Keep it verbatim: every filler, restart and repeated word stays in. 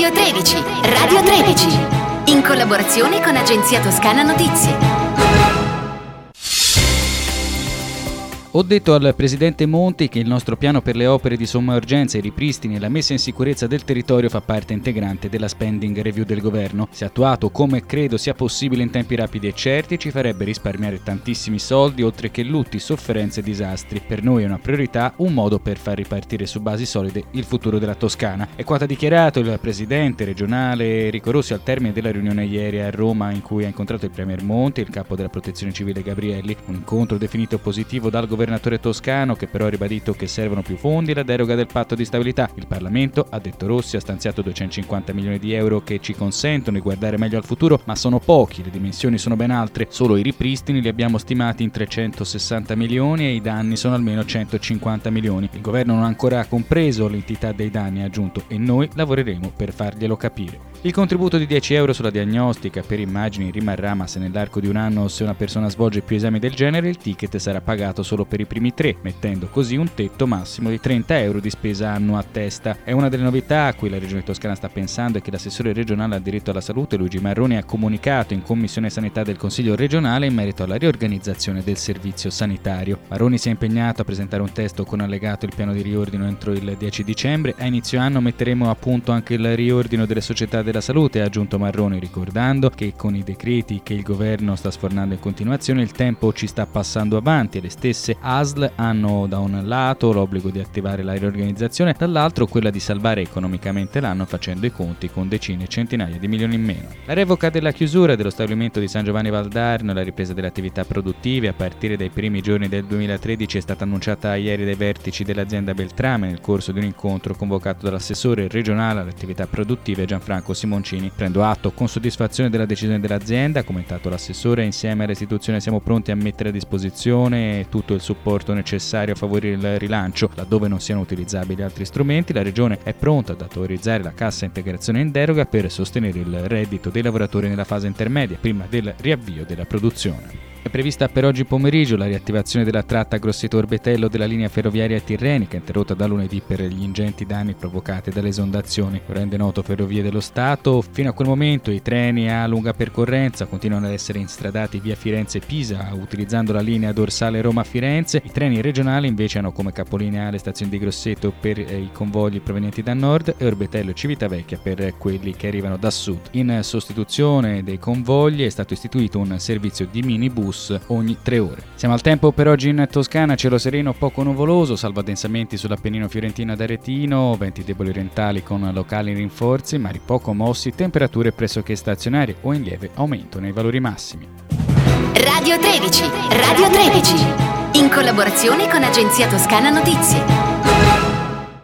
Radio tredici, Radio tredici, in collaborazione con Agenzia Toscana Notizie. Ho detto al Presidente Monti che il nostro piano per le opere di somma urgenza, i ripristini e la messa in sicurezza del territorio fa parte integrante della spending review del governo. Se attuato come credo sia possibile in tempi rapidi e certi, ci farebbe risparmiare tantissimi soldi, oltre che lutti, sofferenze e disastri. Per noi è una priorità, un modo per far ripartire su basi solide il futuro della Toscana. È quanto ha dichiarato il Presidente regionale Enrico Rossi al termine della riunione ieri a Roma, in cui ha incontrato il Premier Monti e il capo della Protezione Civile Gabrielli. Un incontro definito positivo dal governo governatore toscano, che però ha ribadito che servono più fondi e la deroga del patto di stabilità. Il Parlamento, ha detto Rossi, ha stanziato duecentocinquanta milioni di euro che ci consentono di guardare meglio al futuro, ma sono pochi, le dimensioni sono ben altre. Solo i ripristini li abbiamo stimati in trecentosessanta milioni e i danni sono almeno centocinquanta milioni. Il governo non ha ancora compreso l'entità dei danni, ha aggiunto, e noi lavoreremo per farglielo capire. Il contributo di dieci euro sulla diagnostica per immagini rimarrà, ma se nell'arco di un anno se una persona svolge più esami del genere, il ticket sarà pagato solo per i primi tre, mettendo così un tetto massimo di trenta euro di spesa annua a testa. È una delle novità a cui la Regione Toscana sta pensando e che l'assessore regionale al diritto alla salute Luigi Marroni ha comunicato in Commissione Sanità del Consiglio regionale in merito alla riorganizzazione del servizio sanitario. Marroni si è impegnato a presentare un testo con allegato il piano di riordino entro il dieci dicembre. A inizio anno metteremo a punto anche il riordino delle società della salute, ha aggiunto Marroni, ricordando che con i decreti che il governo sta sfornando in continuazione il tempo ci sta passando avanti e le stesse A S L hanno da un lato l'obbligo di attivare la riorganizzazione, dall'altro quella di salvare economicamente l'anno facendo i conti con decine e centinaia di milioni in meno. La revoca della chiusura dello stabilimento di San Giovanni Valdarno e la ripresa delle attività produttive a partire dai primi giorni del duemilatredici è stata annunciata ieri dai vertici dell'azienda Beltrame nel corso di un incontro convocato dall'assessore regionale alle attività produttive Gianfranco Simoncini. Prendo atto con soddisfazione della decisione dell'azienda, ha commentato l'assessore, insieme all'istituzione siamo pronti a mettere a disposizione tutto il supporto necessario a favorire il rilancio. Laddove non siano utilizzabili altri strumenti, la Regione è pronta ad autorizzare la cassa integrazione in deroga per sostenere il reddito dei lavoratori nella fase intermedia, prima del riavvio della produzione. È prevista per oggi pomeriggio la riattivazione della tratta Grosseto-Orbetello della linea ferroviaria tirrenica, interrotta da lunedì per gli ingenti danni provocati dalle esondazioni. Lo rende noto Ferrovie dello Stato. Fino a quel momento i treni a lunga percorrenza continuano ad essere instradati via Firenze-Pisa utilizzando la linea dorsale Roma-Firenze. I treni regionali invece hanno come capolinea le stazioni di Grosseto per i convogli provenienti da nord e Orbetello e Civitavecchia per quelli che arrivano da sud. In sostituzione dei convogli è stato istituito un servizio di minibus ogni tre ore. Siamo al tempo per oggi in Toscana, cielo sereno poco nuvoloso, salvo addensamenti sull'Appennino fiorentino ad Aretino, venti deboli orientali con locali rinforzi, mari poco mossi, temperature pressoché stazionarie o in lieve aumento nei valori massimi. Radio tredici, Radio tredici, in collaborazione con Agenzia Toscana Notizie.